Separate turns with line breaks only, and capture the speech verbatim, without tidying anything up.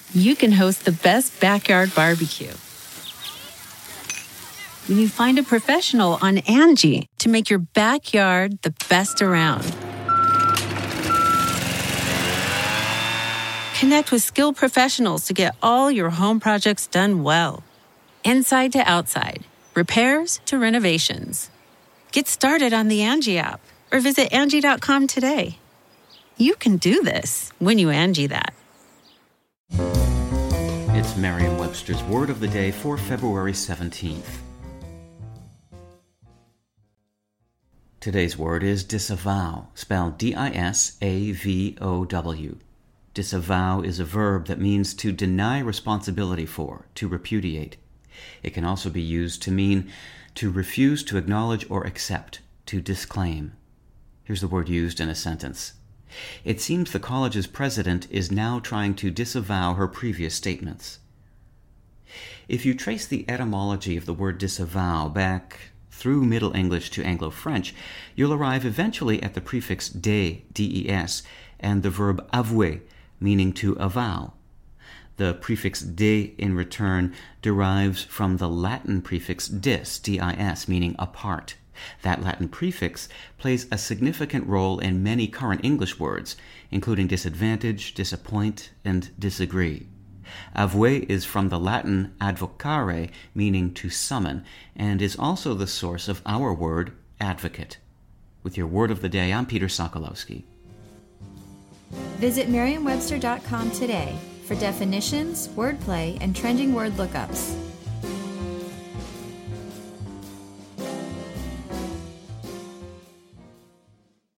you can host the best backyard barbecue. When you find a professional on Angie to make your backyard the best around. Connect with skilled professionals to get all your home projects done well. Inside to outside, repairs to renovations. Get started on the Angie app or visit Angie dot com today. You can do this when you Angie that.
It's Merriam-Webster's Word of the Day for February seventeenth. Today's word is disavow, spelled D I S A V O W. Disavow is a verb that means to deny responsibility for, to repudiate. It can also be used to mean to refuse to acknowledge or accept, to disclaim. Here's the word used in a sentence. It seems the college's president is now trying to disavow her previous statements. If you trace the etymology of the word disavow back through Middle English to Anglo-French, you'll arrive eventually at the prefix de, D E S, and the verb avouer, meaning to avow. The prefix de, in return, derives from the Latin prefix dis, D I S, meaning apart. That Latin prefix plays a significant role in many current English words, including disadvantage, disappoint, and disagree. Avouer is from the Latin advocare, meaning to summon, and is also the source of our word advocate. With your Word of the Day, I'm Peter Sokolowski.
Visit Merriam Webster dot com today for definitions, wordplay, and trending word lookups.